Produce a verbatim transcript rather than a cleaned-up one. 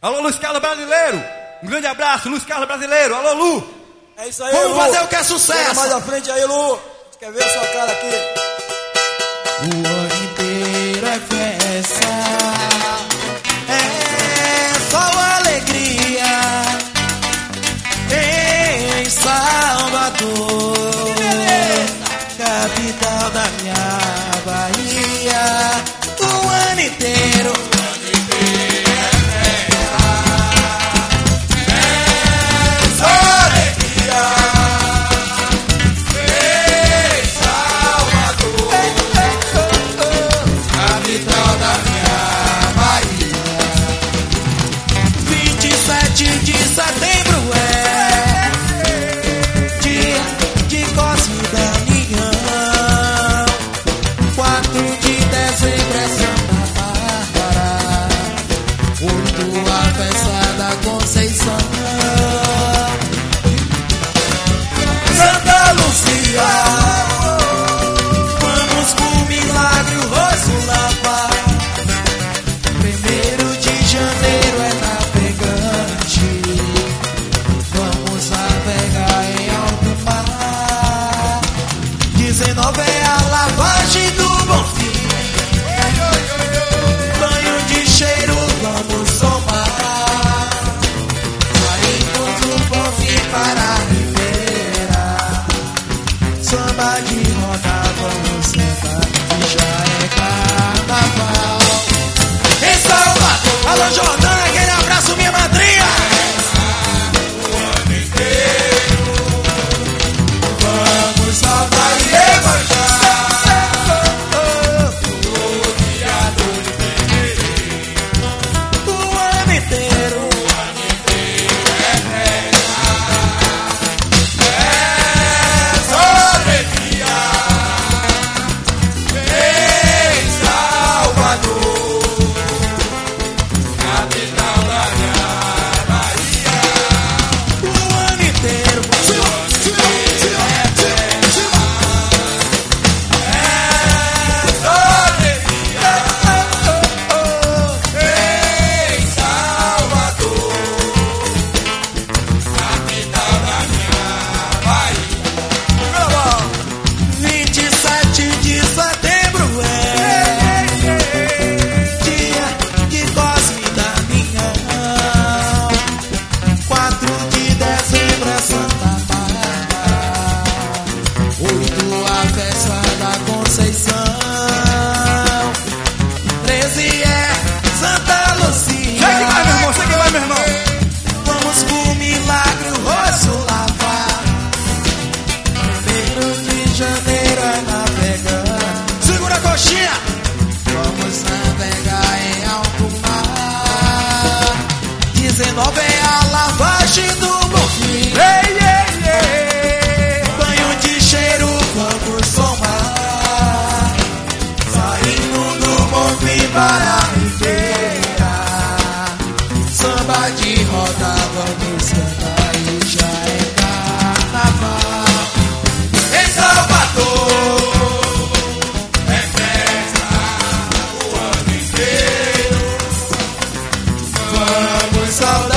Alô, Luiz Carlos Brasileiro. Um grande abraço, Luiz Carlos Brasileiro. Alô, Lu. É isso aí, Vamos Lu. fazer o que é sucesso. Chega mais à frente aí, Lu. Quer ver a sua cara aqui? O ano inteiro é festa, é só alegria em Salvador, capital da minha Bahia. O ano inteiro, o ano inteiro é festa, é só alegria em Salvador, capital da minha Bahia. vinte e sete de setembro é dia de Cosme e Damião. quatro de dezembro é Santa Bárbara. oito a festa da Conceição. Santa Luzia, vamos por milagre o rosto lavar. Primeiro de janeiro é navegante, vamos navegar em alto mar. dezenove é a lavagem do Bonfim, banho de cheiro vamos tomar. Saímos do Bonfim para a Ribeira, samba de roda vamos sentar, que já é carnaval. Em Salvador, alô Jordana, aquele abraço, minha madrinha. O ano inteiro vamos salvar e levantar. O dia do fevereiro, o ano inteiro, o ano inteiro é festa, é só alegria em Salvador, capital da minha Bahia. O ano inteiro, o ano inteiro é festa, é só alegria em Salvador, capital da minha Bahia. vinte e sete de setembro é dia de Cosme e Damião. quatro de dezembro é Santa Bárbara. oito a festa da Conceição. treze é Santa Luzia. Segue mais, meu irmão. Segue mais, meu irmão. Vamos por milagre o rosto lavar. Primeiro de janeiro é navegante. Segura a coxinha. Vamos navegar em alto mar. dezenove é a lavagem do Bonfim. Ei, ei, ei. Banho de cheiro vamos tomar. Saindo do Bonfim para a Ribeira, samba de roda vamos cantar e já é carnaval. Em Salvador é festa o ano inteiro, vamos saudar